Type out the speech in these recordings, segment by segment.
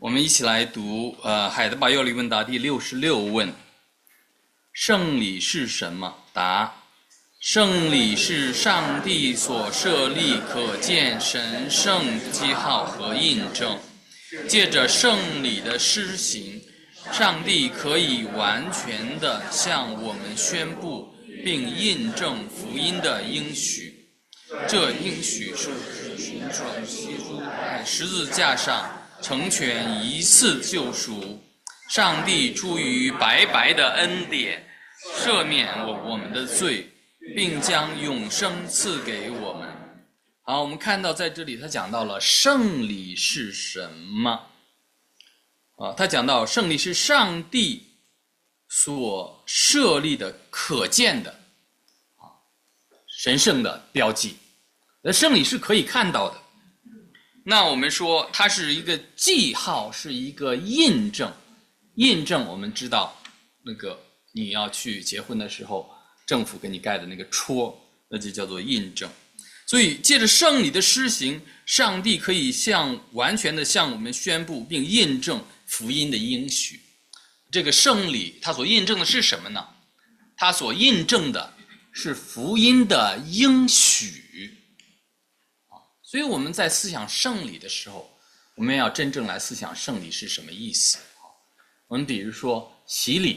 我们一起来读海德堡要理问答第66问：圣礼是什么？答：圣礼是上帝所设立可见神圣记号和印证，借着圣礼的施行，上帝可以完全地向我们宣布并印证福音的应许。这应许是神转基督在十字架上成全一次救赎，上帝出于白白的恩典赦免我们的罪，并将永生赐给我们。好，我们看到在这里他讲到了圣礼是什么他讲到圣礼是上帝所设立的可见的神圣的标记，圣礼是可以看到的。那我们说它是一个记号，是一个印证。印证我们知道那个你要去结婚的时候政府给你盖的那个戳，那就叫做印证。所以借着圣礼的施行，上帝可以完全的向我们宣布并印证福音的应许。这个圣礼它所印证的是什么呢？它所印证的是福音的应许。所以我们在思想圣礼的时候，我们要真正来思想圣礼是什么意思。我们比如说洗礼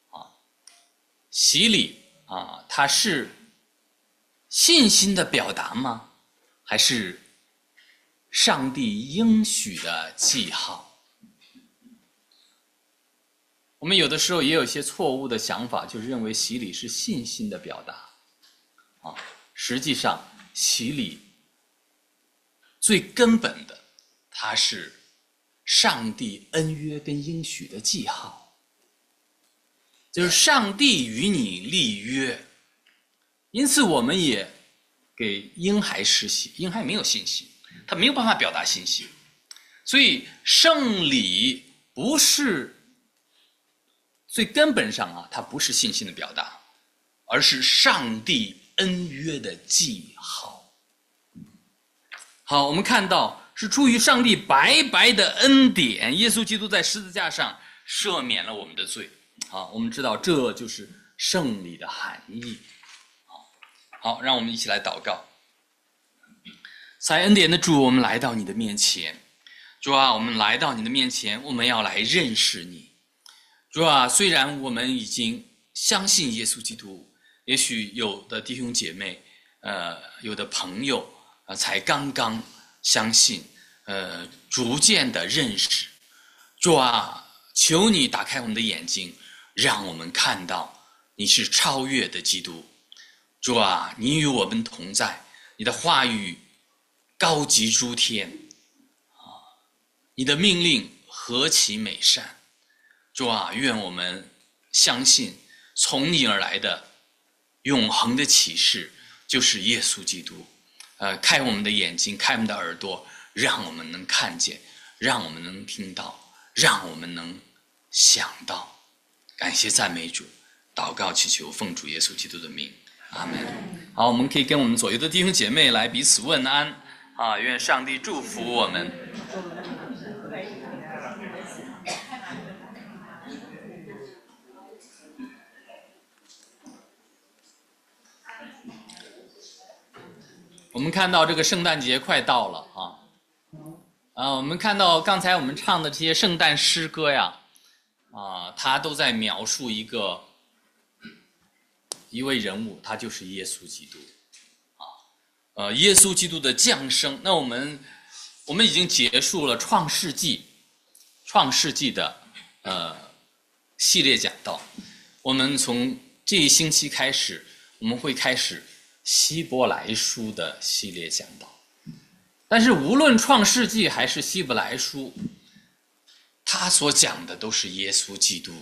洗礼它是信心的表达吗？还是上帝应许的记号？我们有的时候也有一些错误的想法，就是认为洗礼是信心的表达实际上洗礼最根本的，它是上帝恩约跟应许的记号，就是上帝与你立约。因此我们也给婴孩施洗，婴孩没有信心，他没有办法表达信心，所以圣礼不是最根本上它不是信心的表达，而是上帝恩约的记号。好，我们看到是出于上帝白白的恩典，耶稣基督在十字架上赦免了我们的罪。我们知道这就是圣礼的含义。好，让我们一起来祷告。赐恩典的主，我们来到你的面前。主啊，我们来到你的面前，我们要来认识你。主啊，虽然我们已经相信耶稣基督，也许有的弟兄姐妹有的朋友才刚刚相信逐渐的认识。主啊，求你打开我们的眼睛，让我们看到你是超越的基督。主啊，你与我们同在，你的话语高极诸天你的命令何其美善。主啊，愿我们相信从你而来的永恒的启示就是耶稣基督。开我们的眼睛，开我们的耳朵，让我们能看见，让我们能听到，让我们能想到。感谢赞美主，祷告祈求奉主耶稣基督的名，阿们。好，我们可以跟我们左右的弟兄姐妹来彼此问安愿上帝祝福我们。我们看到这个圣诞节快到了我们看到刚才我们唱的这些圣诞诗歌呀它都在描述一位人物，他就是耶稣基督耶稣基督的降生。那我们已经结束了创世纪的系列讲道。我们从这一星期开始，我们会开始希伯来书的系列讲道。但是无论创世纪还是希伯来书，他所讲的都是耶稣基督。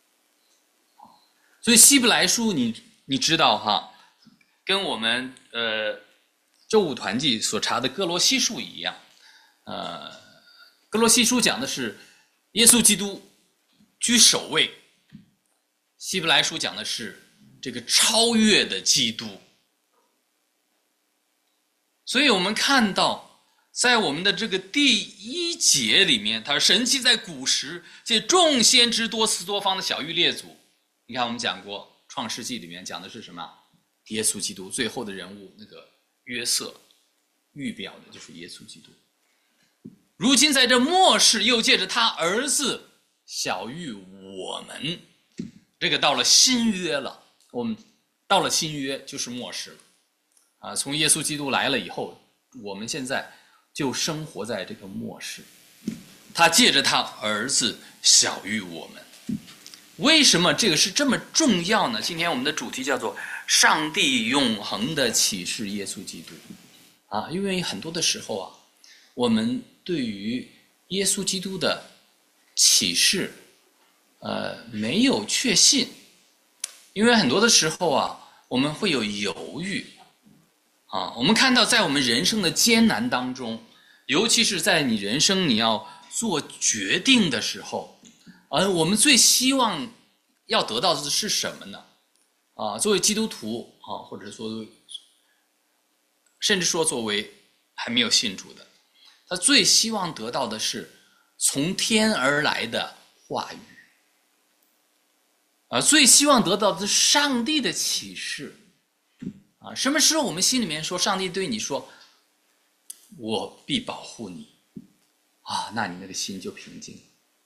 所以希伯来书你知道跟我们周五团契所查的哥罗西书一样。哥罗西书讲的是耶稣基督居首位，希伯来书讲的是这个超越的基督。所以我们看到在我们的这个第1节里面，他说神迹在古时借众先知多次多方的晓谕列祖。你看我们讲过创世纪里面讲的是什么？耶稣基督最后的人物，那个约瑟预表的就是耶稣基督。如今在这末世又借着他儿子晓谕我们，这个到了新约了，我们到了新约就是末世了从耶稣基督来了以后，我们现在就生活在这个末世。他借着他儿子晓谕我们。为什么这个是这么重要呢？今天我们的主题叫做上帝永恒的启示耶稣基督因为很多的时候我们对于耶稣基督的启示没有确信，因为很多的时候我们会有犹豫我们看到在我们人生的艰难当中，尤其是在你人生你要做决定的时候我们最希望要得到的是什么呢？作为基督徒或者说甚至说作为还没有信主的，他最希望得到的是从天而来的话语最希望得到的是上帝的启示什么时候我们心里面说上帝对你说我必保护你那你那个心就平静，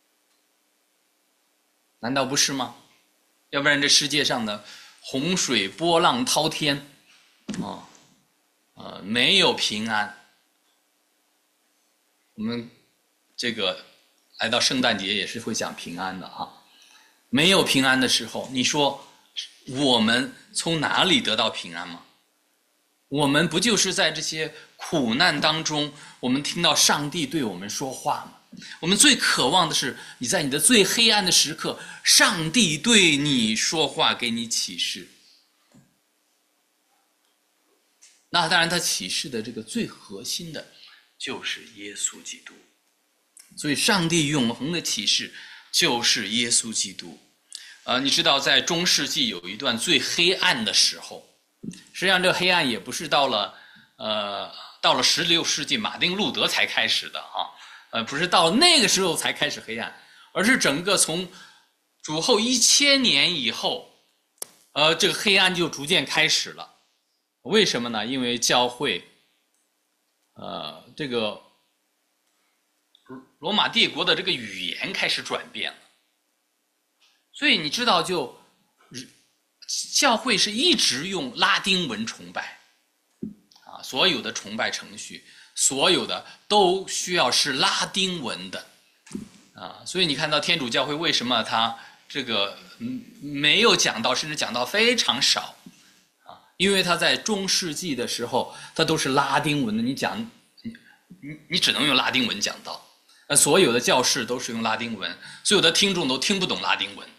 难道不是吗？要不然这世界上的洪水波浪滔天没有平安。我们这个来到圣诞节也是会讲平安的没有平安的时候，你说我们从哪里得到平安吗？我们不就是在这些苦难当中，我们听到上帝对我们说话吗？我们最渴望的是你在你的最黑暗的时刻，上帝对你说话，给你启示。那当然他启示的这个最核心的就是耶稣基督，所以上帝永恒的启示就是耶稣基督你知道在中世纪有一段最黑暗的时候，实际上这个黑暗也不是到了16世纪马丁路德才开始的不是到那个时候才开始黑暗，而是整个从主后1000年以后这个黑暗就逐渐开始了。为什么呢？因为教会这个罗马帝国的这个语言开始转变了，所以你知道教会是一直用拉丁文崇拜所有的崇拜程序，所有的都需要是拉丁文的所以你看到天主教会为什么它这个没有讲到，甚至讲到非常少因为它在中世纪的时候它都是拉丁文的，你只能用拉丁文讲道所有的教士都是用拉丁文，所有的听众都听不懂拉丁文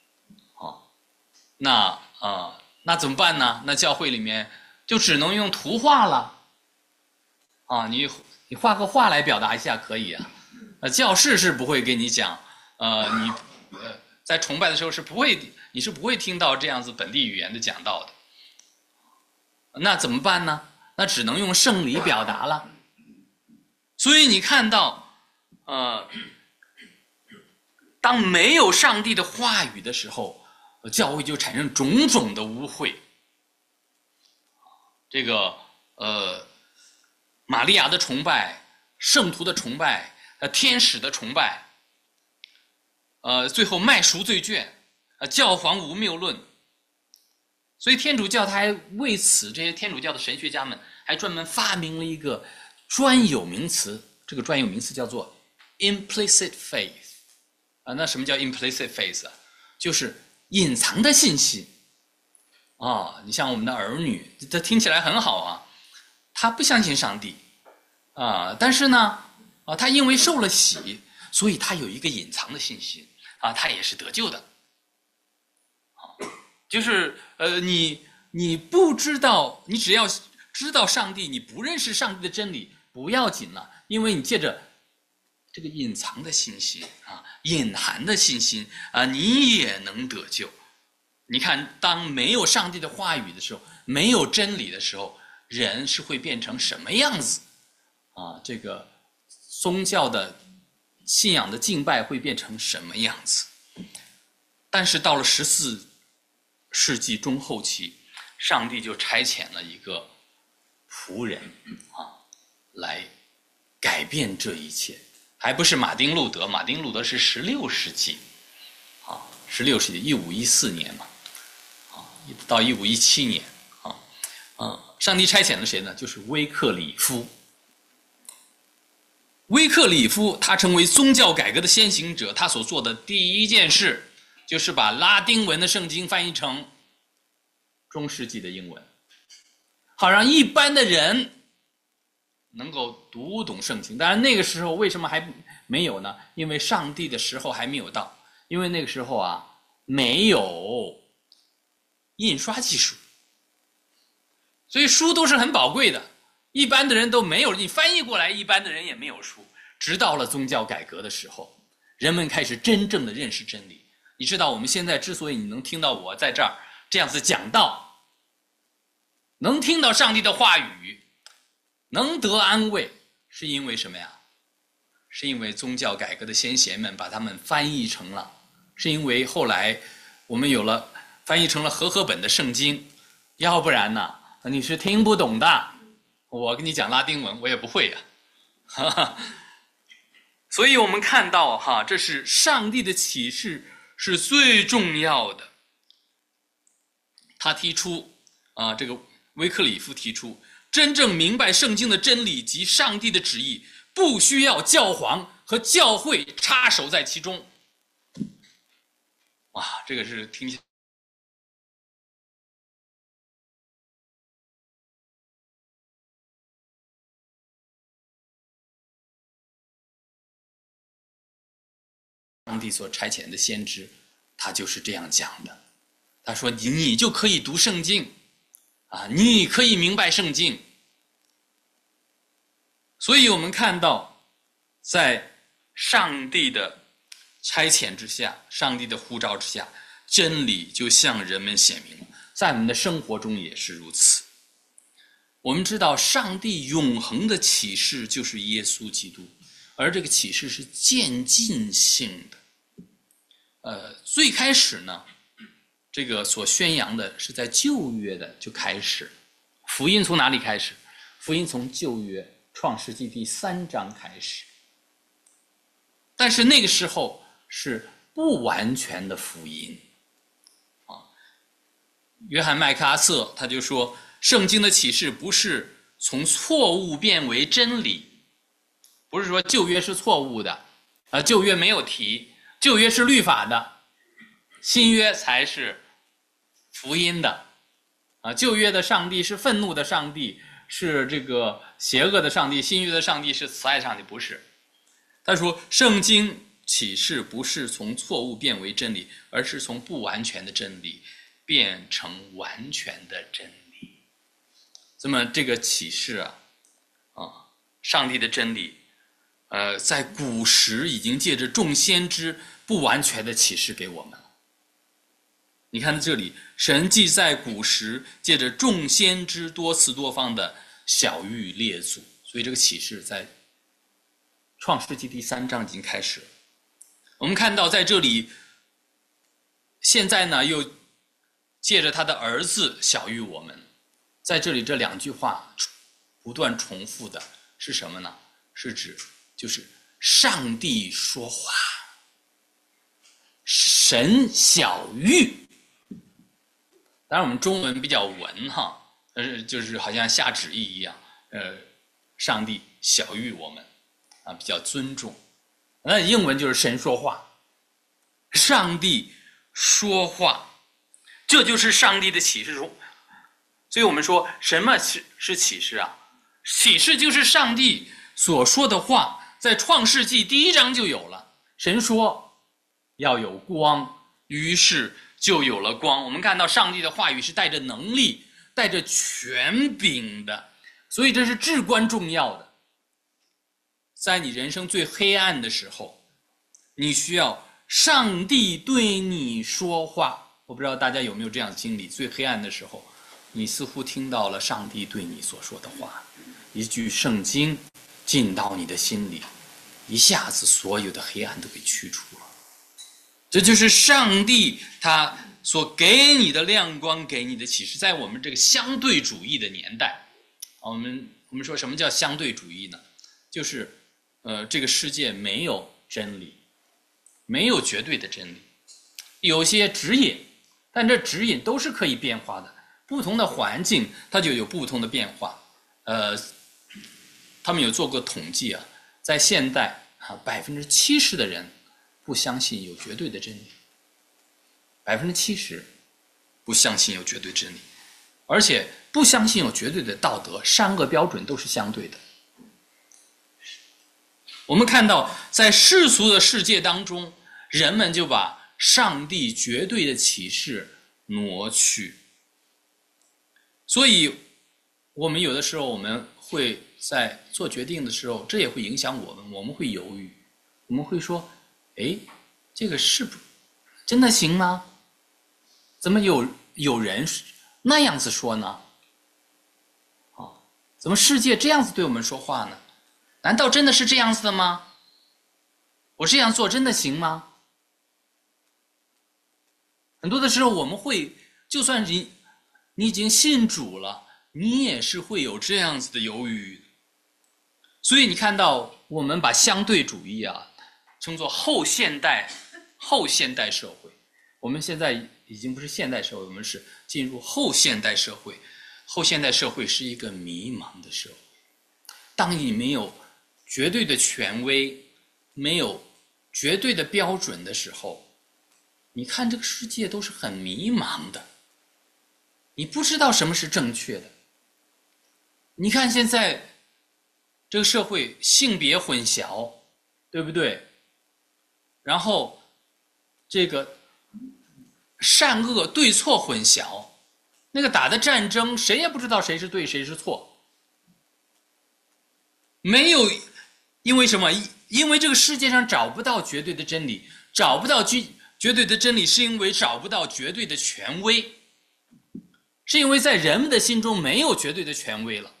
那怎么办呢？那教会里面就只能用图画了你画个画来表达一下可以教士是不会给你讲你在崇拜的时候你是不会听到这样子本地语言的讲道的。那怎么办呢？那只能用圣礼表达了。所以你看到当没有上帝的话语的时候，教会就产生种种的污秽。这个玛利亚的崇拜，圣徒的崇拜，天使的崇拜，最后卖赎罪券，教皇无谬论。所以天主教他还为此，这些天主教的神学家们还专门发明了一个专有名词，这个专有名词叫做 implicit faith 那什么叫 implicit faith 就是隐藏的信心你像我们的儿女，这听起来很好他不相信上帝但是呢他因为受了洗，所以他有一个隐藏的信心他也是得救的就是你不知道，你只要知道上帝，你不认识上帝的真理不要紧了，因为你借着这个隐藏的信心隐含的信心你也能得救。你看当没有上帝的话语的时候，没有真理的时候，人是会变成什么样子这个宗教的信仰的敬拜会变成什么样子。但是到了14世纪中后期，上帝就差遣了一个仆人来改变这一切。还不是马丁路德，马丁路德是16世纪，16世纪1514年嘛，到1517年上帝差遣了谁呢？就是威克里夫。威克里夫他成为宗教改革的先行者，他所做的第一件事就是把拉丁文的圣经翻译成中世纪的英文，好让一般的人能够读懂圣经。当然那个时候为什么还没有呢？因为上帝的时候还没有到，因为那个时候没有印刷技术，所以书都是很宝贵的，一般的人都没有，你翻译过来一般的人也没有书。直到了宗教改革的时候，人们开始真正的认识真理。你知道我们现在之所以你能听到我在这儿这样子讲道，能听到上帝的话语，能得安慰，是因为什么呀？是因为宗教改革的先贤们把它们翻译成了，是因为后来我们有了翻译成了和合本的圣经，要不然呢你是听不懂的。我跟你讲拉丁文我也不会呀。所以我们看到这是上帝的启示是最重要的。他提出这个威克里夫提出，真正明白圣经的真理及上帝的旨意，不需要教皇和教会插手在其中。哇，这个是听起来上帝所差遣的先知，他就是这样讲的。他说你就可以读圣经你可以明白圣经。所以我们看到在上帝的差遣之下，上帝的呼召之下，真理就向人们显明了。在我们的生活中也是如此。我们知道上帝永恒的启示就是耶稣基督，而这个启示是渐进性的。最开始呢，这个所宣扬的是在旧约的就开始。福音从哪里开始？福音从旧约创世纪第3章开始。但是那个时候是不完全的福音约翰麦克阿瑟他就说，圣经的启示不是从错误变为真理，不是说旧约是错误的旧约没有提，旧约是律法的，新约才是福音的旧约的上帝是愤怒的上帝，是这个邪恶的上帝，新约的上帝是慈爱上帝，不是。他说圣经启示不是从错误变为真理，而是从不完全的真理变成完全的真理。那么这个启示上帝的真理在古时已经借着众先知不完全的启示给我们了。你看这里，神既在古时借着众先知多次多方的晓谕列祖，所以这个启示在创世纪第3章已经开始了。我们看到在这里现在呢又借着他的儿子晓谕我们。在这里这2句话不断重复的是什么呢？是指就是上帝说话，神晓谕。当然我们中文比较文就是好像下旨意一样上帝晓谕我们比较尊重。那英文就是神说话，上帝说话，这就是上帝的启示中。所以我们说什么是启示启示就是上帝所说的话，在创世纪第1章就有了。神说要有光，于是就有了光。我们看到上帝的话语是带着能力，带着权柄的，所以这是至关重要的。在你人生最黑暗的时候，你需要上帝对你说话。我不知道大家有没有这样的经历，最黑暗的时候，你似乎听到了上帝对你所说的话，一句圣经， 进到你的心里，一下子所有的黑暗都给驱除了。这就是上帝他所给你的亮光，给你的启示。在我们这个相对主义的年代，我们说什么叫相对主义呢？就是这个世界没有真理，没有绝对的真理，有些指引，但这指引都是可以变化的。不同的环境它就有不同的变化。他们有做过统计啊，在现代70%的人不相信有绝对的真理，70%不相信有绝对真理，而且不相信有绝对的道德，善恶标准都是相对的。我们看到在世俗的世界当中，人们就把上帝绝对的启示挪去。所以我们有的时候我们会在做决定的时候，这也会影响我们，我们会犹豫，我们会说，这个是不真的行吗？怎么有人那样子说呢？怎么世界这样子对我们说话呢？难道真的是这样子的吗？我这样做真的行吗？很多的时候我们会，就算你已经信主了，你也是会有这样子的犹豫。所以你看到我们把相对主义称作后现代社会。我们现在已经不是现代社会，我们是进入后现代社会。后现代社会是一个迷茫的社会。当你没有绝对的权威，没有绝对的标准的时候，你看这个世界都是很迷茫的，你不知道什么是正确的。你看现在这个社会性别混淆，对不对？然后这个善恶对错混淆，那个打的战争谁也不知道谁是对谁是错。没有，因为什么？因为这个世界上找不到绝对的真理，找不到绝对的真理，是因为找不到绝对的权威，是因为在人们的心中没有绝对的权威了，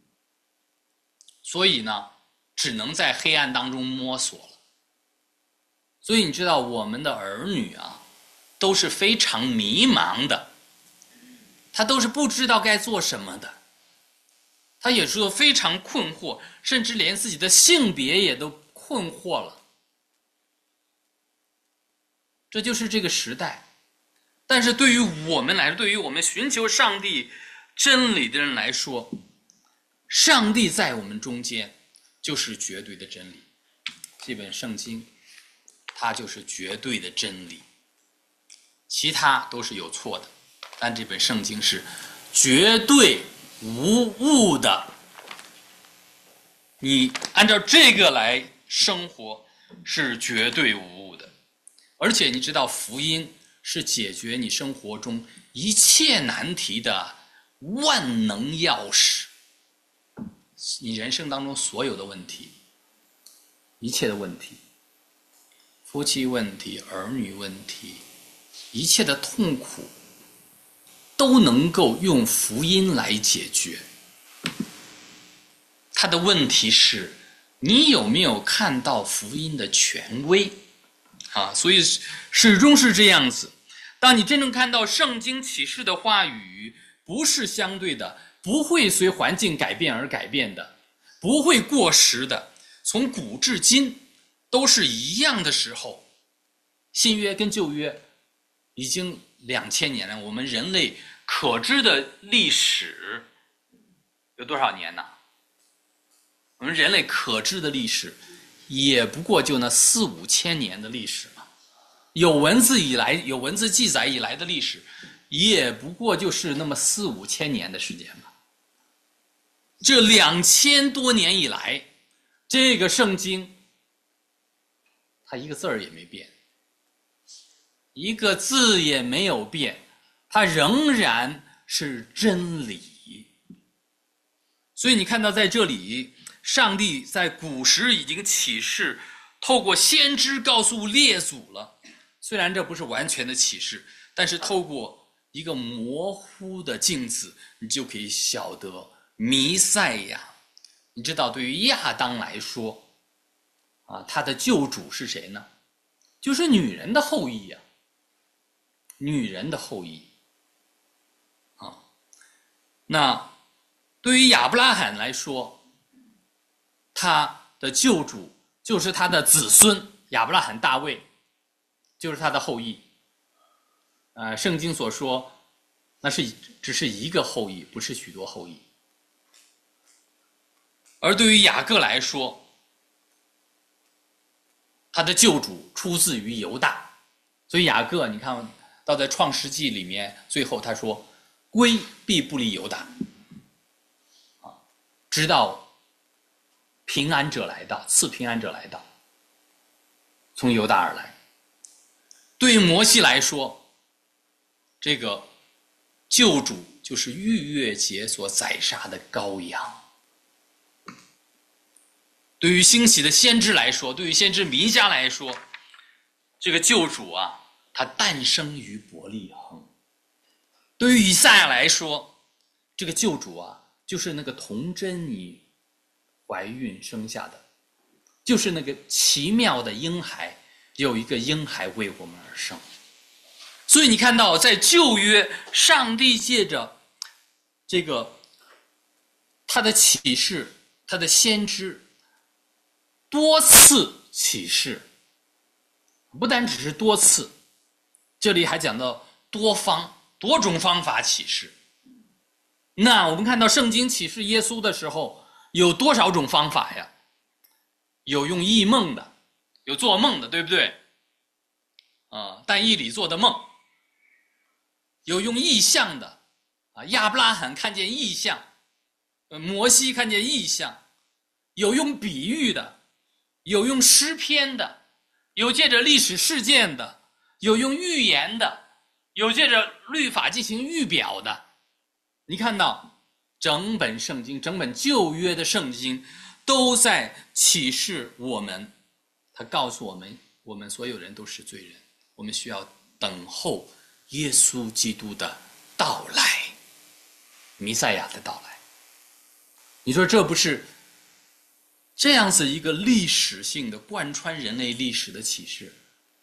所以呢，只能在黑暗当中摸索了。所以你知道，我们的儿女都是非常迷茫的，他都是不知道该做什么的，他也是非常困惑，甚至连自己的性别也都困惑了。这就是这个时代。但是对于我们来说，对于我们寻求上帝真理的人来说，上帝在我们中间就是绝对的真理。这本圣经它就是绝对的真理，其他都是有错的，但这本圣经是绝对无误的。你按照这个来生活是绝对无误的。而且你知道，福音是解决你生活中一切难题的万能钥匙。你人生当中所有的问题，一切的问题，夫妻问题、儿女问题，一切的痛苦都能够用福音来解决。他的问题是，你有没有看到福音的权威？所以始终是这样子。当你真正看到圣经启示的话语不是相对的，不会随环境改变而改变的，不会过时的，从古至今都是一样的时候，新约跟旧约已经2000年了。我们人类可知的历史有多少年呢？我们人类可知的历史也不过就那4-5千年的历史嘛，有文字记载以来的历史也不过就是那么4-5千年的时间嘛。这2000多年以来，这个圣经它一个字儿也没变，一个字也没有变，它仍然是真理。所以你看到在这里，上帝在古时已经启示，透过先知告诉列祖了。虽然这不是完全的启示，但是透过一个模糊的镜子，你就可以晓得弥赛亚你知道对于亚当来说啊，他的救主是谁呢？就是女人的后裔呀，女人的后裔啊。那对于亚伯拉罕来说，他的救主就是他的子孙亚伯拉罕大卫，就是他的后裔。圣经所说，那只是一个后裔，不是许多后裔。而对于雅各来说，他的救主出自于犹大，所以雅各你看到在创世纪里面，最后他说归必不离犹大，直到平安者来到，赐平安者来到，从犹大而来。对于摩西来说，这个救主就是逾越节所宰杀的羔羊。对于兴起的先知来说，对于先知弥迦来说，这个救主啊，他诞生于伯利恒。对于以赛亚来说，这个救主啊，就是那个童贞女怀孕生下的，就是那个奇妙的婴孩，有一个婴孩为我们而生。所以你看到在旧约，上帝借着这个他的启示，他的先知多次启示，不单只是多次，这里还讲到多种方法启示。那我们看到圣经启示耶稣的时候，有多少种方法呀？有用异梦的，有做梦的，对不对？但以理做的梦，有用异象的，亚伯拉罕看见异象，摩西看见异象，有用比喻的，有用诗篇的，有借着历史事件的，有用预言的，有借着律法进行预表的。你看到整本圣经，整本旧约的圣经都在启示我们，他告诉我们，我们所有人都是罪人，我们需要等候耶稣基督的到来，弥赛亚的到来。你说这不是这样子一个历史性的贯穿人类历史的启示，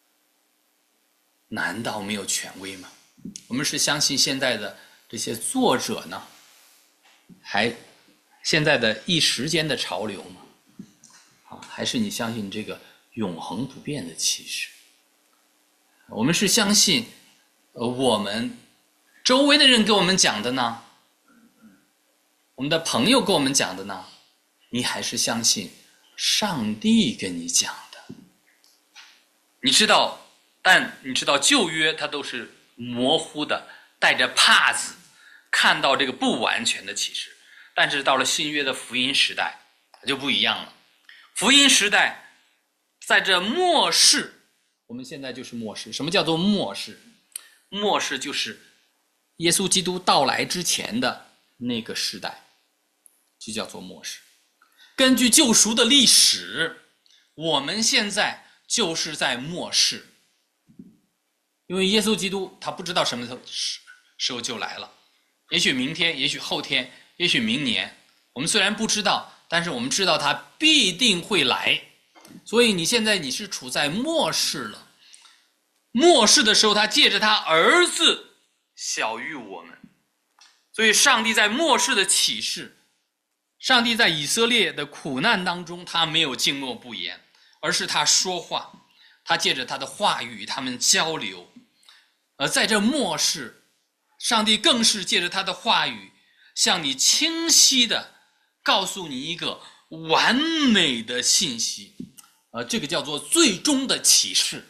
难道没有权威吗？我们是相信现在的这些作者呢，还现在的一时间的潮流吗？还是你相信这个永恒不变的启示？我们是相信我们周围的人给我们讲的呢，我们的朋友给我们讲的呢，你还是相信上帝跟你讲的？你知道旧约它都是模糊的，带着帕子，看到这个不完全的启示。但是到了新约的福音时代，它就不一样了。福音时代在这末世，我们现在就是末世。什么叫做末世？末世就是耶稣基督到来之前的那个时代，就叫做末世。根据救赎的历史，我们现在就是在末世，因为耶稣基督他不知道什么时候就来了，也许明天，也许后天，也许明年，我们虽然不知道，但是我们知道他必定会来。所以你现在你是处在末世了。末世的时候，他借着他儿子小于我们，所以上帝在末世的启示，上帝在以色列的苦难当中，他没有静默不言，而是他说话，他借着他的话语与他们交流。而在这末世，上帝更是借着他的话语向你清晰的告诉你一个完美的信息，这个叫做最终的启示。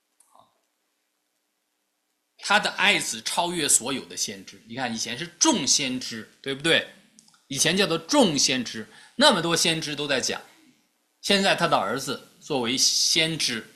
他的爱子超越所有的先知。你看以前是众先知，对不对？以前叫做众先知，那么多先知都在讲。现在他的儿子作为先知，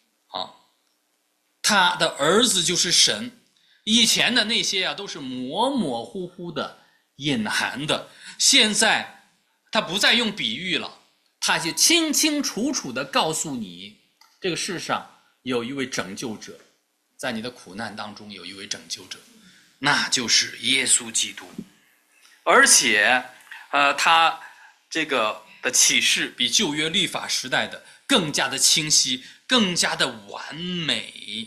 他的儿子就是神。以前的那些都是模模糊糊的、隐含的，现在他不再用比喻了，他就清清楚楚地告诉你，这个世上有一位拯救者，在你的苦难当中有一位拯救者，那就是耶稣基督。而且他这个的启示比旧约律法时代的更加的清晰，更加的完美。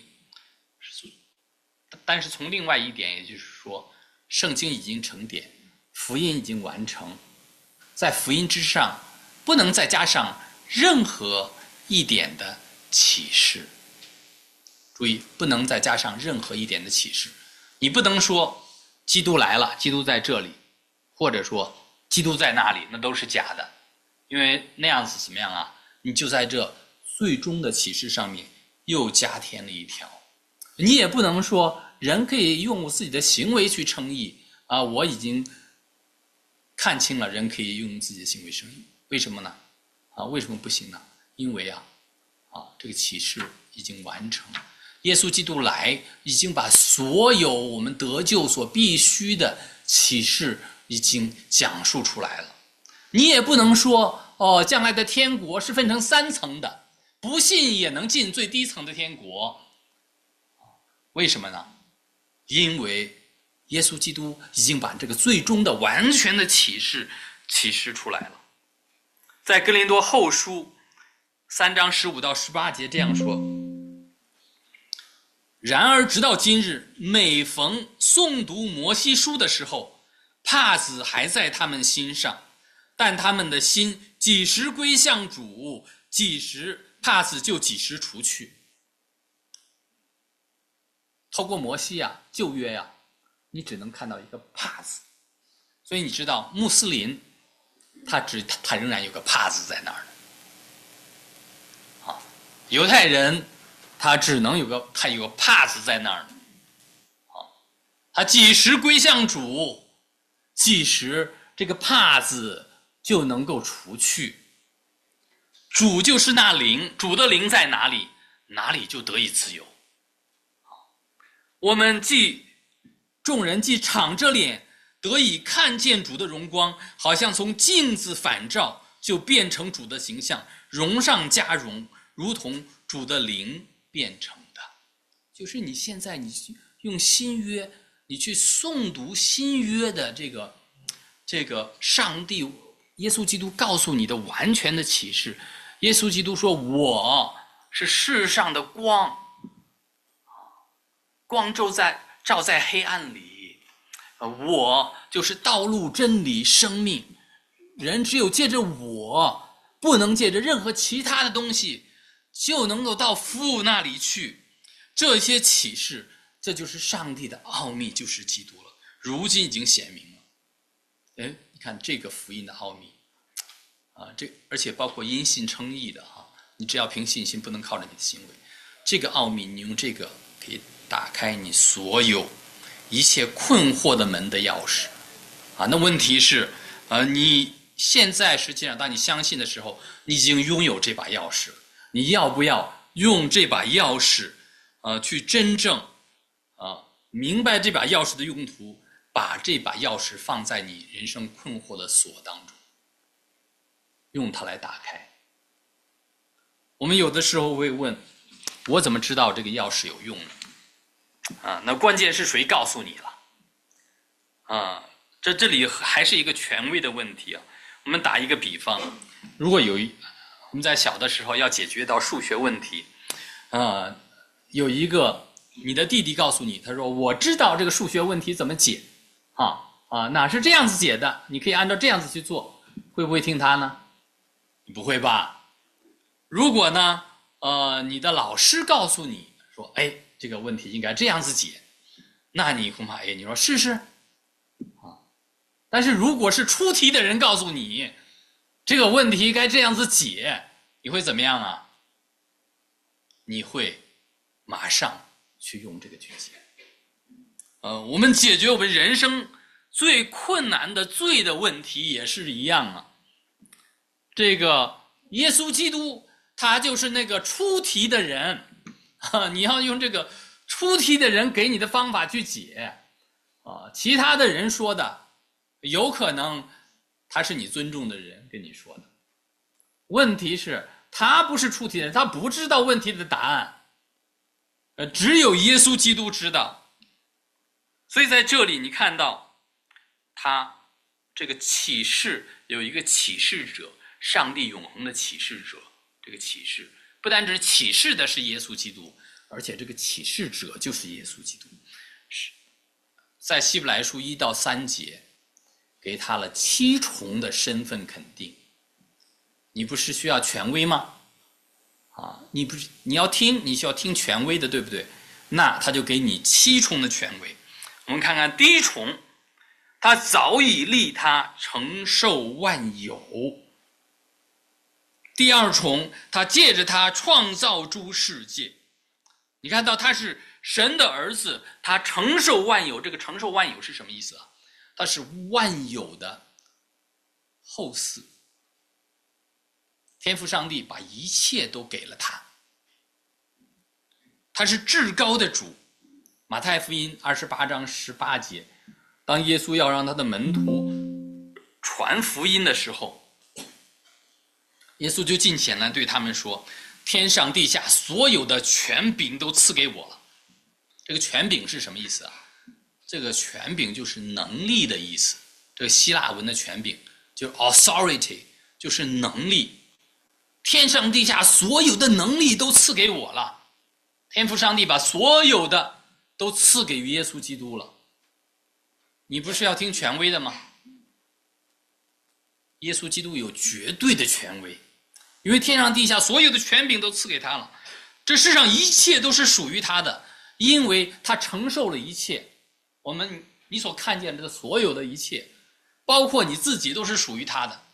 但是从另外一点，也就是说，圣经已经成典，福音已经完成，在福音之上不能再加上任何一点的启示。注意，不能再加上任何一点的启示。你不能说基督来了，基督在这里，或者说基督在那里，那都是假的。因为那样子怎么样啊？你就在这最终的启示上面又加添了一条。你也不能说人可以用自己的行为去称义啊，我已经看清了人可以用自己的行为称义，为什么呢？为什么不行呢？因为这个启示已经完成了，耶稣基督来已经把所有我们得救所必须的启示已经讲述出来了。你也不能说将来的天国是分成3层的，不信也能进最低层的天国。为什么呢？因为耶稣基督已经把这个最终的完全的启示出来了。在哥林多后书3章15到18节这样说：然而直到今日，每逢诵读摩西书的时候，帕子还在他们心上，但他们的心几时归向主，几时帕子就几时除去。透过摩西旧约你只能看到一个帕子，所以你知道穆斯林他仍然有个帕子在那儿的。犹太人他只能有个帕子在那儿。他几时归向主，几时这个帕子就能够除去。主就是那灵，主的灵在哪里，哪里就得以自由。我们众人既敞着脸得以看见主的荣光，好像从镜子反照，就变成主的形象，荣上加荣，如同主的灵变成的。就是你现在你用新约，你去诵读新约的这个上帝耶稣基督告诉你的完全的启示。耶稣基督说，我是世上的光，光照在黑暗里，我就是道路真理生命，人只有借着我，不能借着任何其他的东西就能够到父那里去。这些启示，这就是上帝的奥秘，就是基督了，如今已经显明了。你看这个福音的奥秘而且包括因信称义的你只要凭信心，不能靠着你的行为。这个奥秘，你用这个可以打开你所有一切困惑的门的钥匙那问题是你现在实际上当你相信的时候，你已经拥有这把钥匙了。你要不要用这把钥匙去真正明白这把钥匙的用途，把这把钥匙放在你人生困惑的锁当中，用它来打开。我们有的时候会问，我怎么知道这个钥匙有用呢？那关键是谁告诉你了？这里还是一个权威的问题我们打一个比方，如果我们在小的时候要解决到数学问题有一个你的弟弟告诉你，他说我知道这个数学问题怎么解那是这样子解的，你可以按照这样子去做，会不会听他呢？你不会吧？如果呢你的老师告诉你说这个问题应该这样子解，那你恐怕你说试试但是如果是出题的人告诉你这个问题该这样子解，你会怎么样你会马上去用这个去解。我们解决我们人生最困难的罪的问题也是一样这个耶稣基督他就是那个出题的人你要用这个出题的人给你的方法去解其他的人说的有可能他是你尊重的人跟你说的，问题是他不是出题的人，他不知道问题的答案只有耶稣基督知道。所以在这里你看到他这个启示有一个启示者，上帝永恒的启示者。这个启示不单只启示的是耶稣基督，而且这个启示者就是耶稣基督。在希伯来书1到3节给他了7重的身份肯定。你不是需要权威吗？你要听，你需要听权威的，对不对？那他就给你7重的权威。我们看看第1重，他早已立他承受万有。第2重，他借着他创造诸世界。你看到他是神的儿子，他承受万有。这个承受万有是什么意思啊？他是万有的后嗣。天父上帝把一切都给了他，他是至高的主。马太福音28章18节，当耶稣要让他的门徒传福音的时候，耶稣就近前来对他们说，天上地下所有的权柄都赐给我了。这个权柄是什么意思啊？这个权柄就是能力的意思。这个希腊文的权柄就是 authority， 就是能力。天上地下所有的能力都赐给我了。天父上帝把所有的都赐给耶稣基督了。你不是要听权威的吗？耶稣基督有绝对的权威，因为天上地下所有的权柄都赐给他了。这世上一切都是属于他的，因为他承受了一切。你所看见的所有的一切，包括你自己，都是属于他的。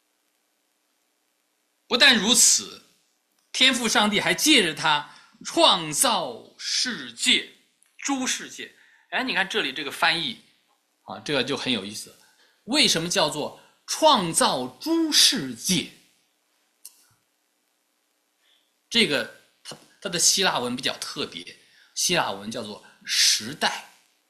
不但如此，天父上帝还借着他创造世界，诸世界。你看这里这个翻译啊，这个就很有意思。为什么叫做创造诸世界？这个它的希腊文比较特别，希腊文叫做时代。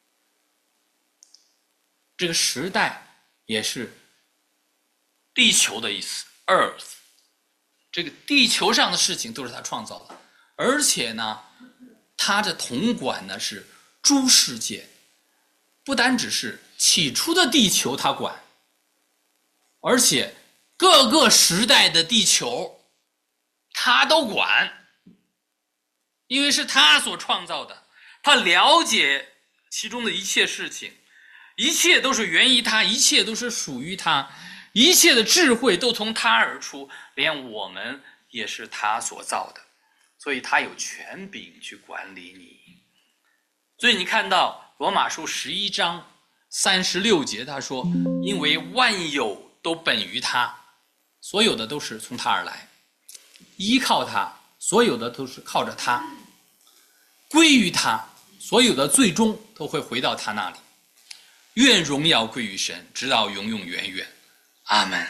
这个时代也是地球的意思 ，Earth。这个地球上的事情都是他创造的，而且呢，他的统管呢是诸世界，不单只是起初的地球他管，而且各个时代的地球他都管，因为是他所创造的，他了解其中的一切事情，一切都是源于他，一切都是属于他，一切的智慧都从他而出，连我们也是他所造的，所以他有权柄去管理你。所以你看到罗马书11章36节，他说，因为万有都本于他，所有的都是从他而来，依靠他，所有的都是靠着他，归于他，所有的最终都会回到他那里。愿荣耀归于神，直到永永远远。阿们。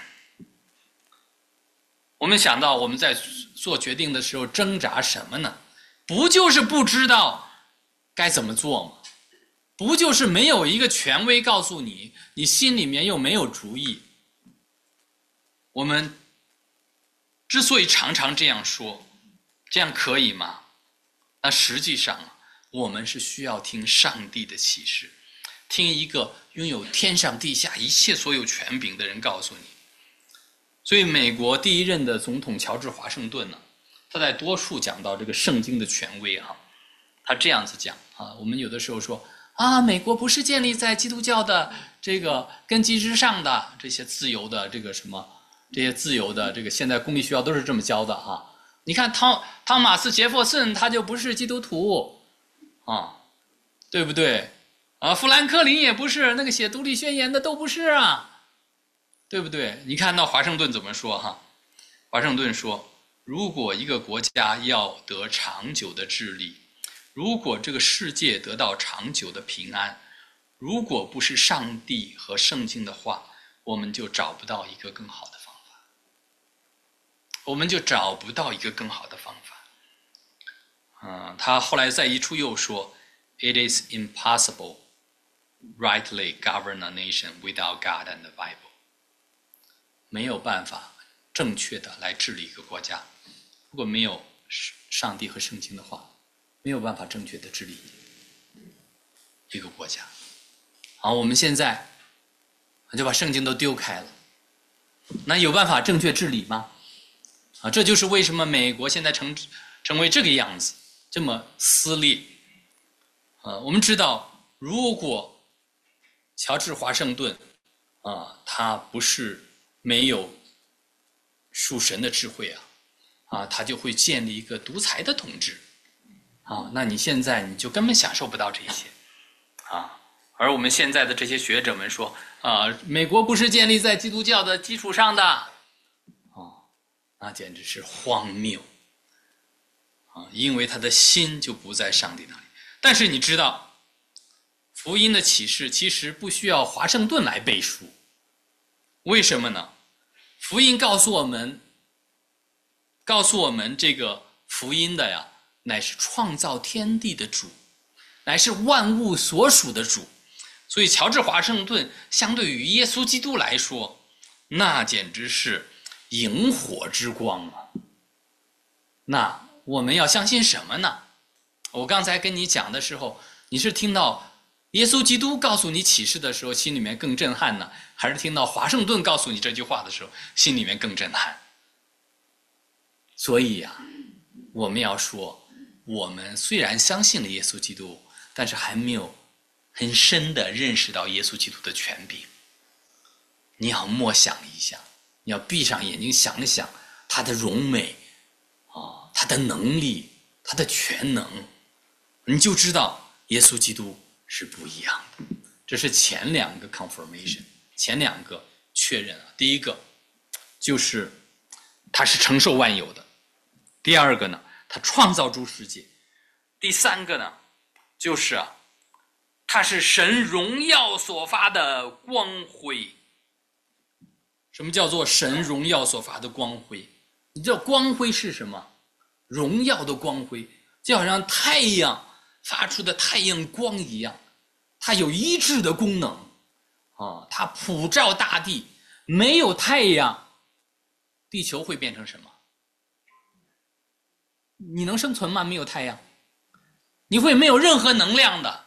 我们想到我们在做决定的时候挣扎什么呢？不就是不知道该怎么做吗？不就是没有一个权威告诉你，你心里面又没有主意？我们之所以常常这样说，这样可以吗？那实际上我们是需要听上帝的启示，听一个拥有天上地下一切所有权柄的人告诉你。所以美国第一任的总统乔治华盛顿呢，他在多处讲到这个圣经的权威啊，他这样子讲啊，我们有的时候说啊，美国不是建立在基督教的这个根基之上的，这些自由的这个什么，这些自由的这个现在公立学校都是这么教的啊。你看汤马斯杰弗森他就不是基督徒啊，对不对啊？富兰克林也不是，那个写独立宣言的都不是啊。对不对？你看到华盛顿怎么说哈？华盛顿说，如果一个国家要得长久的治理，如果这个世界得到长久的平安，如果不是上帝和圣经的话，我们就找不到一个更好的方法。我们就找不到一个更好的方法。他后来在一处又说 ，It is impossible rightly govern a nation without God and the Bible。没有办法正确的来治理一个国家，如果没有上帝和圣经的话，没有办法正确的治理一个国家。好，我们现在就把圣经都丢开了。那有办法正确治理吗？这就是为什么美国现在成为这个样子，这么撕裂。我们知道，如果乔治华盛顿他不是没有属神的智慧他就会建立一个独裁的统治那你现在你就根本享受不到这些而我们现在的这些学者们说美国不是建立在基督教的基础上的那简直是荒谬因为他的心就不在上帝那里。但是你知道福音的启示其实不需要华盛顿来背书，为什么呢？福音告诉我们这个福音的乃是创造天地的主，乃是万物所属的主。所以乔治华盛顿相对于耶稣基督来说，那简直是萤火之光那我们要相信什么呢？我刚才跟你讲的时候，你是听到耶稣基督告诉你启示的时候心里面更震撼呢，还是听到华盛顿告诉你这句话的时候心里面更震撼？所以我们要说，我们虽然相信了耶稣基督，但是还没有很深的认识到耶稣基督的权柄。你要默想一下，你要闭上眼睛想一想他的荣美他的能力，他的全能，你就知道耶稣基督是不一样的。这是前两个 confirmation， 前两个确认第一个就是他是承受万有的，第二个呢，他创造诸世界，第三个呢，就是他是神荣耀所发的光辉。什么叫做神荣耀所发的光辉？你知道光辉是什么？荣耀的光辉，就好像太阳发出的太阳光一样，它有医治的功能它普照大地。没有太阳，地球会变成什么？你能生存吗？没有太阳，你会没有任何能量的。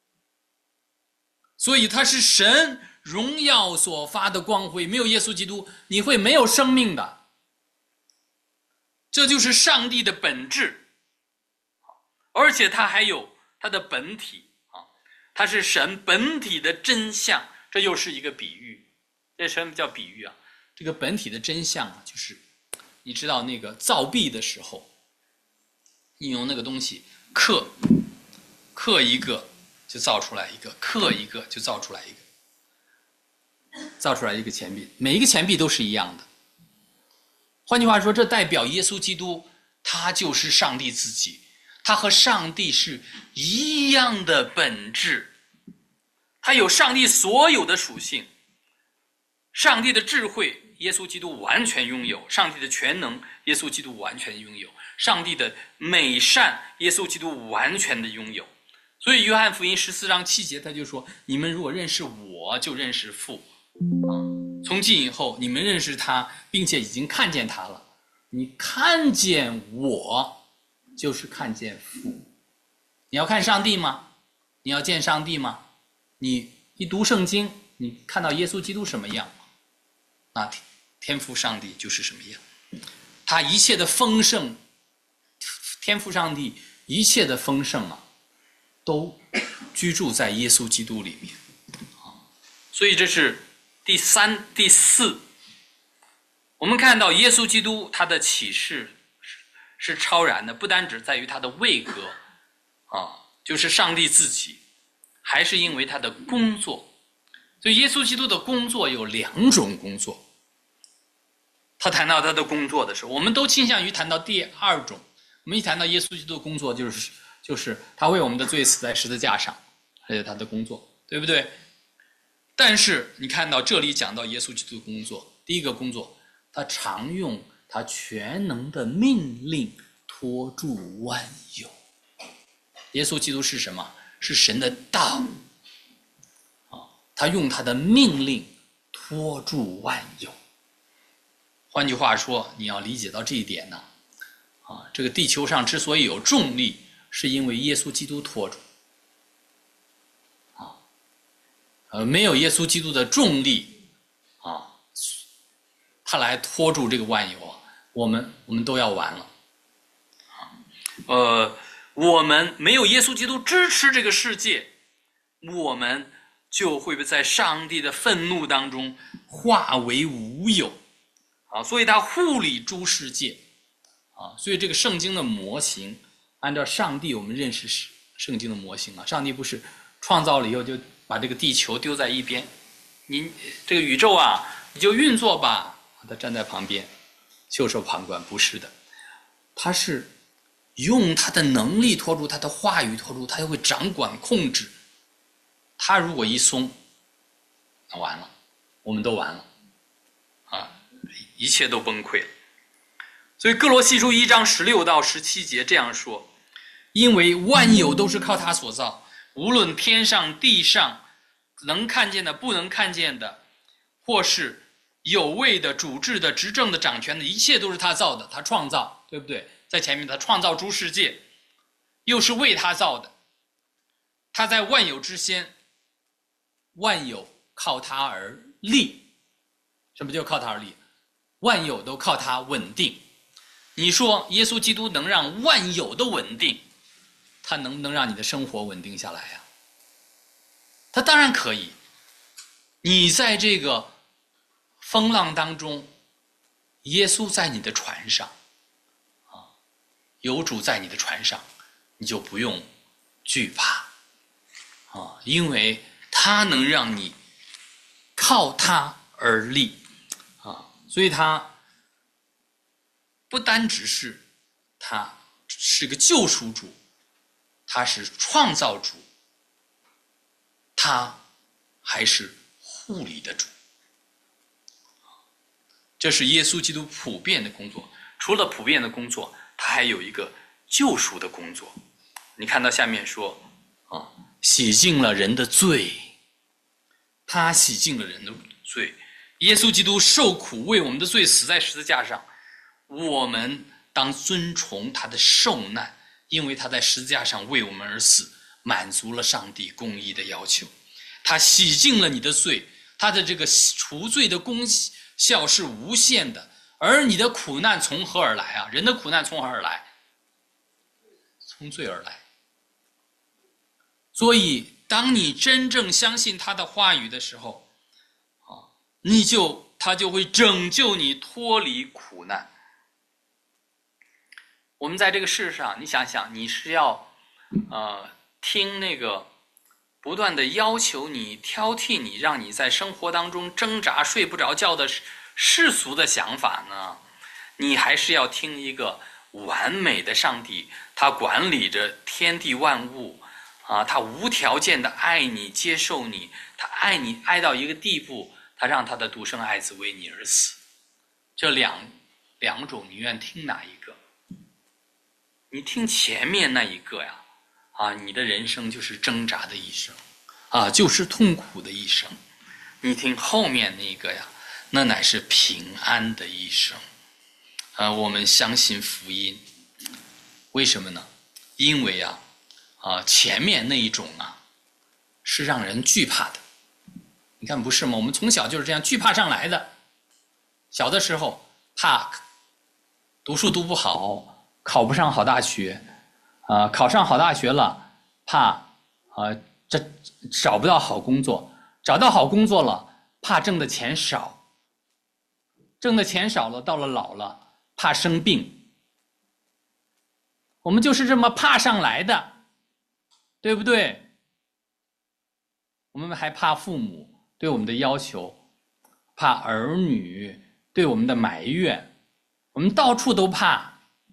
所以它是神荣耀所发的光辉，没有耶稣基督，你会没有生命的。这就是上帝的本质，而且它还有它的本体它是神本体的真相。这又是一个比喻。这什么叫比喻这个本体的真相就是你知道那个造币的时候，你用那个东西刻一个就造出来一个，刻一个就造出来一个，造出来一个钱币，每一个钱币都是一样的。换句话说，这代表耶稣基督他就是上帝自己，他和上帝是一样的本质，他有上帝所有的属性。上帝的智慧耶稣基督完全拥有，上帝的全能耶稣基督完全拥有，上帝的美善耶稣基督完全的拥有。所以约翰福音14章7节他就说，你们如果认识我，就认识父从今以后你们认识他，并且已经看见他了。你看见我就是看见父。你要看上帝吗？你要见上帝吗？你一读圣经，你看到耶稣基督什么样，那天父上帝就是什么样。他一切的丰盛，天父上帝一切的丰盛都居住在耶稣基督里面所以这是第三、第四。我们看到耶稣基督他的启示是超然的，不单只在于他的位格就是上帝自己，还是因为他的工作。所以耶稣基督的工作有两种工作。他谈到他的工作的时候，我们都倾向于谈到第二种。我们一谈到耶稣基督的工作，就是他为我们的罪死在十字架上，还有他的工作，对不对？但是你看到这里讲到耶稣基督的工作，第一个工作，他常用他全能的命令托住万有。耶稣基督是什么？是神的道他用他的命令托住万有。换句话说，你要理解到这一点呢这个地球上之所以有重力，是因为耶稣基督托住没有耶稣基督的重力啊，他来拖住这个万有啊，我们都要完了。我们没有耶稣基督支持这个世界，我们就会在上帝的愤怒当中化为无有啊，所以他护理诸世界啊，所以这个圣经的模型，按照上帝我们认识圣经的模型啊，上帝不是创造了以后就把这个地球丢在一边，你这个宇宙啊，你就运作吧，他站在旁边袖手旁观，不是的，他是用他的能力托住，他的话语托住，他就会掌管控制。他如果一松，那完了，我们都完了啊，一切都崩溃了。所以哥罗西书1章16到17节这样说，因为万有都是靠他所造，无论天上地上，能看见的不能看见的，或是有位的主治的执政的掌权的，一切都是他造的，他创造，对不对？在前面他创造诸世界，又是为他造的，他在万有之先，万有靠他而立。什么叫靠他而立？万有都靠他稳定。你说耶稣基督能让万有的稳定，他能不能让你的生活稳定下来呀？他当然可以。你在这个风浪当中，耶稣在你的船上有主在你的船上，你就不用惧怕啊，因为他能让你靠他而立啊，所以他不单只是他是个救赎主，他是创造主，他还是护理的主。这是耶稣基督普遍的工作。除了普遍的工作，他还有一个救赎的工作。你看到下面说洗净了人的罪，他洗净了人的罪。耶稣基督受苦，为我们的罪死在十字架上，我们当尊崇他的受难，因为他在十字架上为我们而死，满足了上帝公义的要求。他洗净了你的罪，他的这个除罪的功效是无限的。而你的苦难从何而来啊？人的苦难从何而来？从罪而来。所以当你真正相信他的话语的时候他就会拯救你脱离苦难。我们在这个世上，你想想，你是要听那个不断的要求你、挑剔你，让你在生活当中挣扎睡不着觉的世俗的想法呢？你还是要听一个完美的上帝，他管理着天地万物他无条件的爱你、接受你，他爱你爱到一个地步，他让他的独生爱子为你而死。这两种，你愿听哪一个？你听前面那一个呀，你的人生就是挣扎的一生就是痛苦的一生。你听后面那个呀，那乃是平安的一生我们相信福音，为什么呢？因为前面那一种是让人惧怕的。你看不是吗？我们从小就是这样惧怕上来的。小的时候怕读书读不好，考不上好大学考上好大学了怕这找不到好工作，找到好工作了怕挣的钱少，挣的钱少了到了老了怕生病。我们就是这么怕上来的，对不对？我们还怕父母对我们的要求，怕儿女对我们的埋怨，我们到处都怕。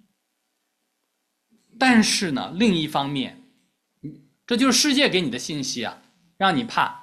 但是呢，另一方面，这就是世界给你的信息让你怕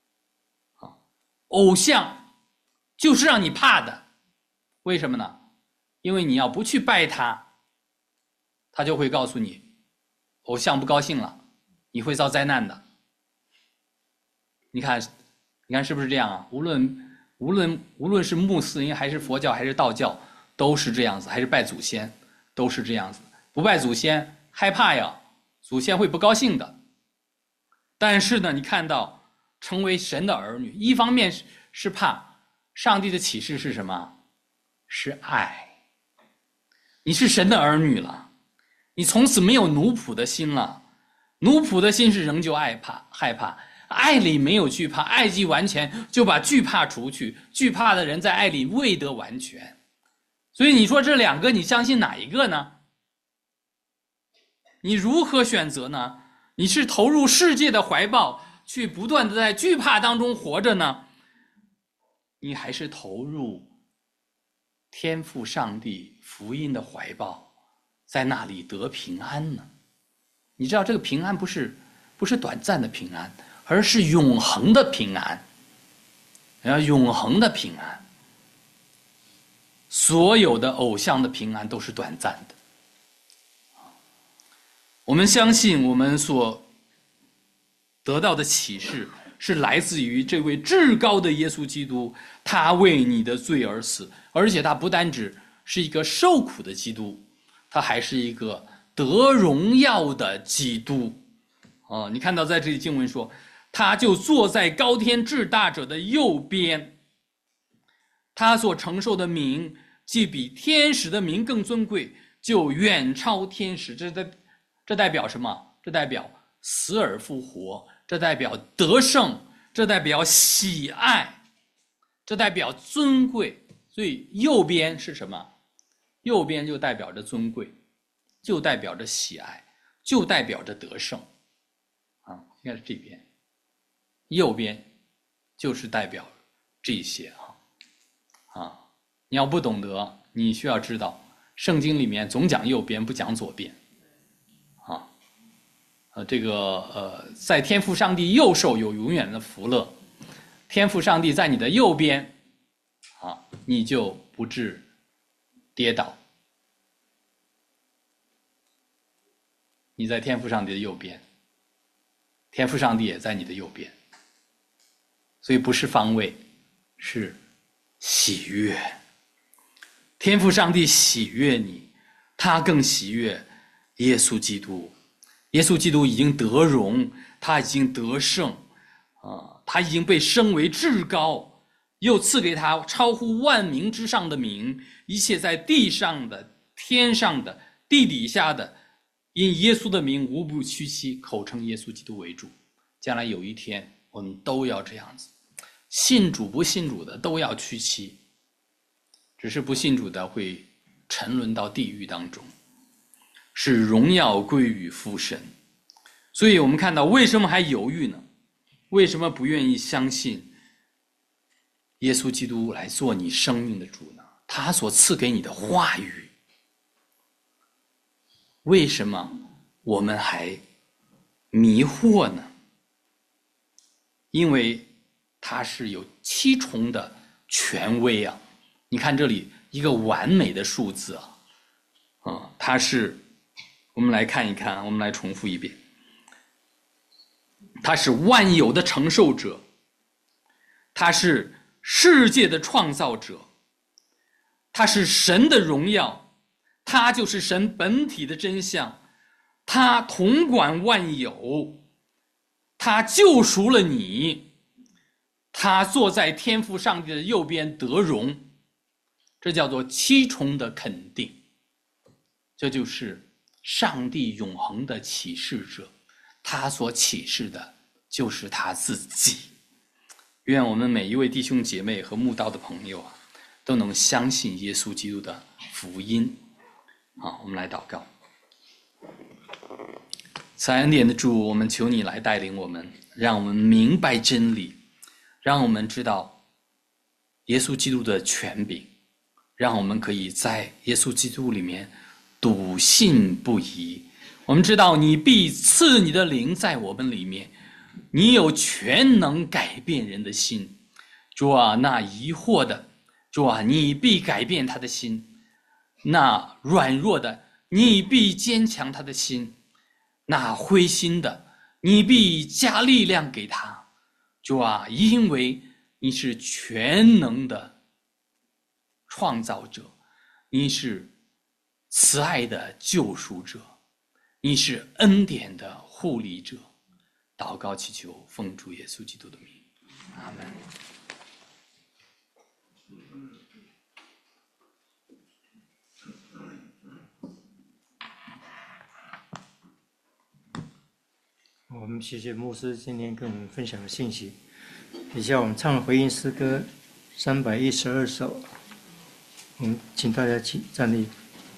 偶像就是让你怕的。为什么呢？因为你要不去拜他，他就会告诉你偶像不高兴了，你会遭灾难的。你看是不是这样无论是穆斯林还是佛教还是道教都是这样子，还是拜祖先都是这样子。不拜祖先害怕呀，祖先会不高兴的。但是呢，你看到成为神的儿女，一方面是怕上帝的启示是什么？是爱。你是神的儿女了，你从此没有奴仆的心了。奴仆的心是仍旧害怕，爱里没有惧怕，爱既完全，就把惧怕除去。惧怕的人在爱里未得完全。所以你说这两个，你相信哪一个呢？你如何选择呢？你是投入世界的怀抱，去不断的在惧怕当中活着呢？你还是投入天父上帝福音的怀抱，在那里得平安呢？你知道这个平安不是短暂的平安，而是永恒的平安。永恒的平安。所有的偶像的平安都是短暂的。我们相信我们所得到的启示是来自于这位至高的耶稣基督，他为你的罪而死，而且他不单只是一个受苦的基督，他还是一个得荣耀的基督。你看到在这里经文说，他就坐在高天至大者的右边，他所承受的名既比天使的名更尊贵，就远超天使。这代表什么？这代表死而复活，这代表得胜，这代表喜爱，这代表尊贵。所以右边是什么？右边就代表着尊贵，就代表着喜爱，就代表着得胜。应该是这边，右边就是代表这些。你要不懂得，你需要知道，圣经里面总讲右边，不讲左边。在天父上帝右手有永远的福乐，天父上帝在你的右边，你就不致跌倒。你在天父上帝的右边，天父上帝也在你的右边，所以不是方位，是喜悦。天父上帝喜悦你，他更喜悦耶稣基督。耶稣基督已经得荣，他已经得胜，他已经被升为至高，又赐给他超乎万名之上的名，一切在地上的、天上的、地底下的，因耶稣的名无不屈膝，口称耶稣基督为主。将来有一天，我们都要这样子，信主不信主的都要屈膝，只是不信主的会沉沦到地狱当中。使荣耀归于父神。所以我们看到，为什么还犹豫呢？为什么不愿意相信耶稣基督来做你生命的主呢？他所赐给你的话语，为什么我们还迷惑呢？因为他是有7重的权威啊！你看这里一个完美的数字它是，我们来看一看，我们来重复一遍。他是万有的承受者，他是世界的创造者，他是神的荣耀，他就是神本体的真相，他统管万有，他救赎了你，他坐在天父上帝的右边得荣，这叫做7重的肯定。这就是上帝永恒的启示者，他所启示的就是他自己。愿我们每一位弟兄姐妹和慕道的朋友都能相信耶稣基督的福音。好，我们来祷告。慈爱恩典的主，我们求你来带领我们，让我们明白真理，让我们知道耶稣基督的权柄，让我们可以在耶稣基督里面笃信不疑。我们知道你必赐你的灵在我们里面，你有全能改变人的心。主啊，那疑惑的，主啊，你必改变他的心；那软弱的，你必坚强他的心；那灰心的，你必加力量给他。主啊，因为你是全能的创造者，你是慈爱的救赎者，你是恩典的护理者。 祷告祈求，奉主耶稣基督的名，阿门。 我们谢谢牧师今天跟我们分享的信息。以下我们唱回应诗歌312首，我们请大家起站立。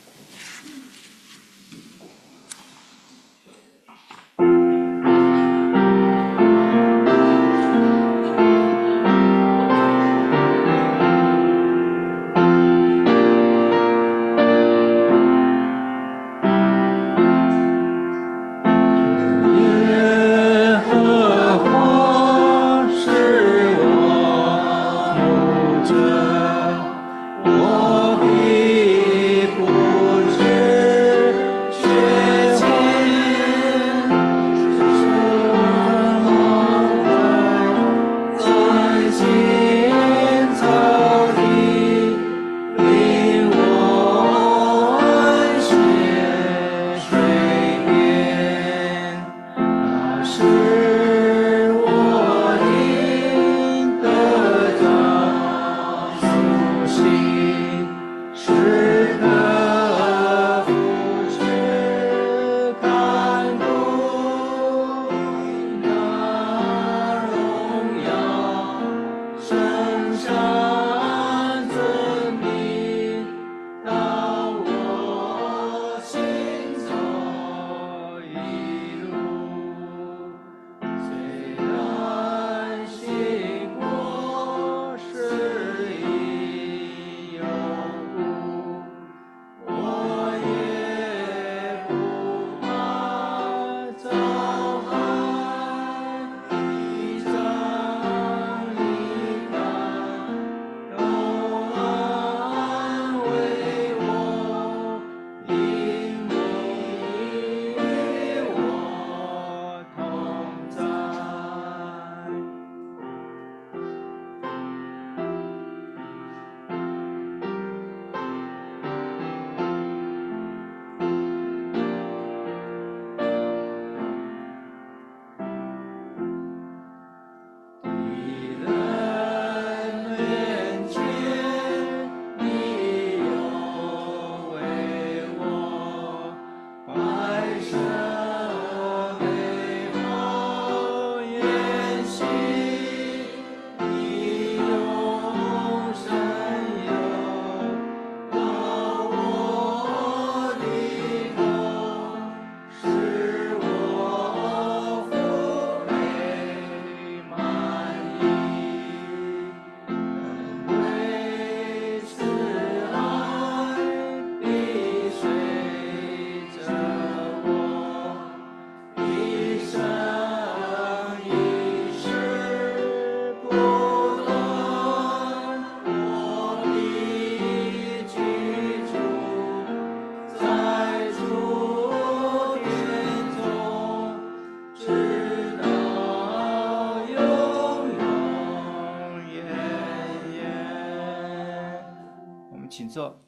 请坐。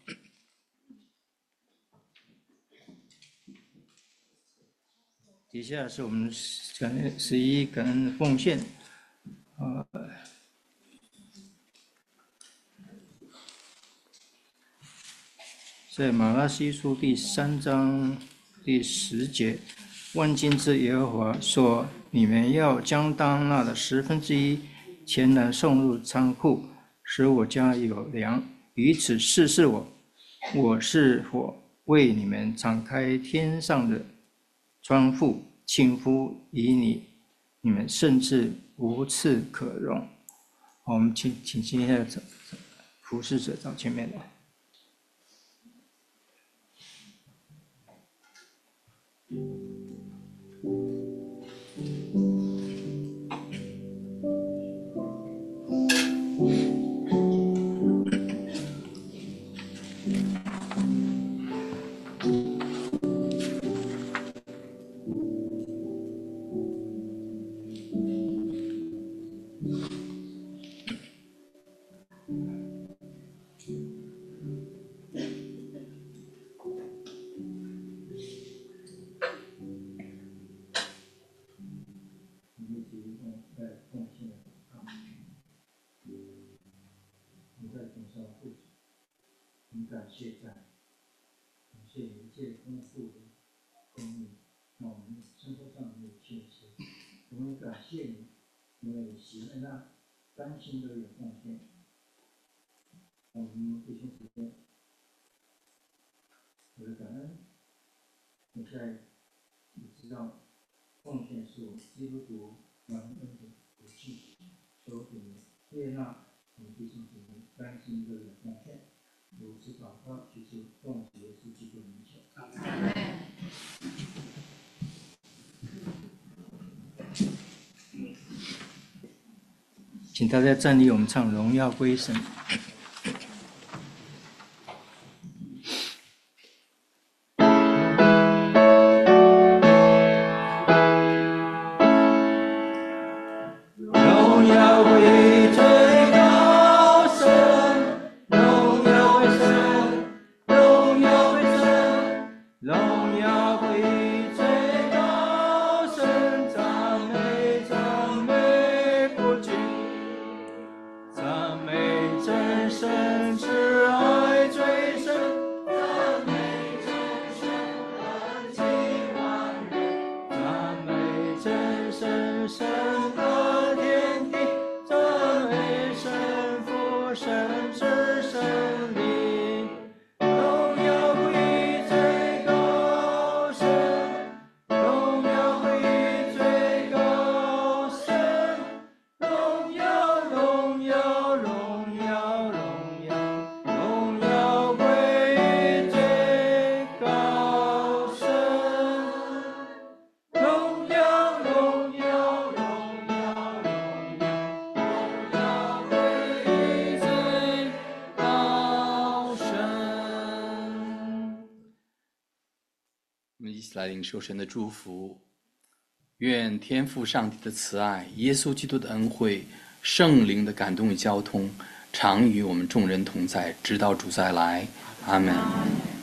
底下是我们11感恩奉献，在马拉西书第3章第10节，万军之耶和华说：“你们要将当纳的1/10前来送入仓库，使我家有粮，以此试试我，我是否为你们敞开天上的窗户，倾覆以你们甚至无处可容。”好，我们请今天的服侍者到前面来。 谢赞，感谢你一切丰富的供应，让我们生活上没有缺失。我们感谢你，因为你喜悦那甘心乐意奉献。我们弟兄姊妹，我的感恩，你知道奉献是我们基督徒感恩的福气，求你接纳我们弟兄姊妹甘心乐意奉献。如此祷告，祈求奉主耶稣基督的名求。阿门。请大家站立，我们唱《荣耀归神》。 我们一起来领受神的祝福，愿天父上帝的慈爱、耶稣基督的恩惠、圣灵的感动与交通，常与我们众人同在，直到主再来。阿门。